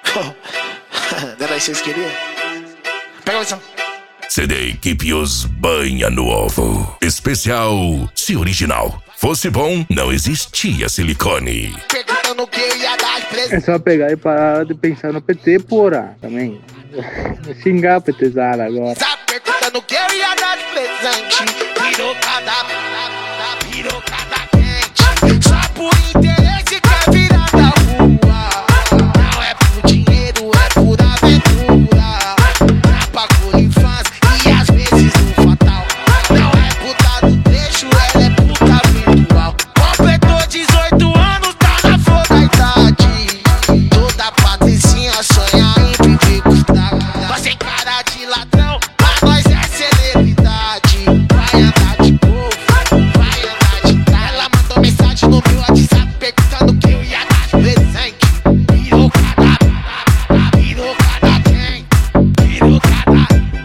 Não era isso que vocês queriam? Pega a visão. CD Equipe os banha no ovo. Especial, se original fosse bom, não existia silicone. Perguntando o que eu ia dar de presente. É só pegar e parar de pensar no PT, porra. Também. Xingar o PTzada agora. Tá perguntando o que eu ia dar de presente. Pirocada quente. Só por interesse quer virar da rua. Não é por dinheiro, é por aventura. Apagou infância e às vezes no fatal. Não é puta do trecho, ela é puta virtual. Completou 18 anos, tá na flor da idade. Toda patricinha sonha em viver custar. Nós tem cara de ladrão, mas nós é celebridade. Vai andar de povo, vai andar de cara. Ela mandou mensagem no meu WhatsApp perguntando o que eu ia dar de presente. Pirocada quente, pirocada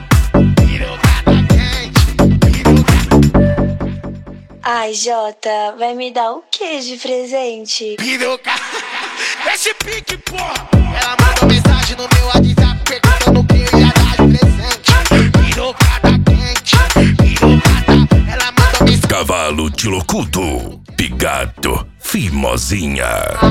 quente. Ai, Jota, vai me dar o que de presente? Piroca, esse pique, porra. Ela mandou mensagem no meu WhatsApp perguntando o que eu ia dar de presente. Pirocada quente, pirocada. Ela mandou mensagem. Cavalo de locudo, pigado, fimosinha.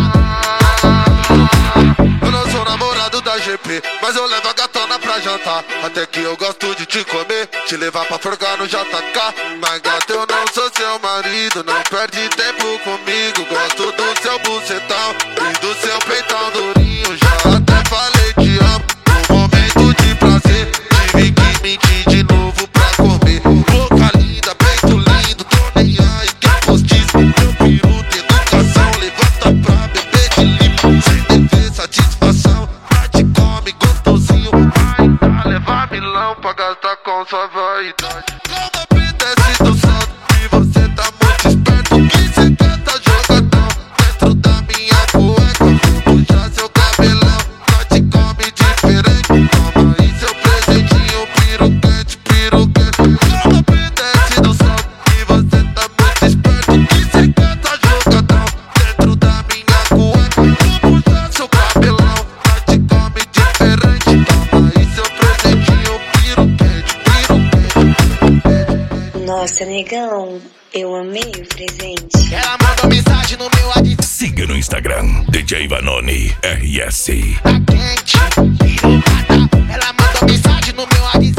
Eu não sou namorado da GP, mas eu levo a gatona pra jantar. Até que eu gosto de te comer, te levar pra forgar no JK. Mas gata, eu não sou seu marido, não perde tempo comigo. Gosto do seu bucetão e do seu peitão durinho. Já até falei te amo, no momento de prazer tive que mentir de novo pra comer. Boca linda, peito lindo, tô nem aí que é postiço. Meu peru tem educação, levanta pra beber de limpo. Sem dever satisfação, mas te come gostosinho. Ainda levar milão pra gastar com sua vaidade. Como desce do salto e você tá muito esperto. Que cê canta jogadão dentro da minha cueca. Vou puxar seu cabelão, nós te come diferente. Toma aí seu presentinho, piroquete, piroquete. Como desce do salto e você tá muito esperto. Que cê canta jogadão dentro da minha cueca. Vou puxar seu cabelão, nós te come diferente. Toma aí seu presentinho, piroquete, piroquete. Nossa, negão, eu amei o presente. Ela mandou mensagem no meu WhatsApp. Siga no Instagram, DJ Vanoni RS. Tá quente, pirocada. Ela mandou mensagem no meu WhatsApp.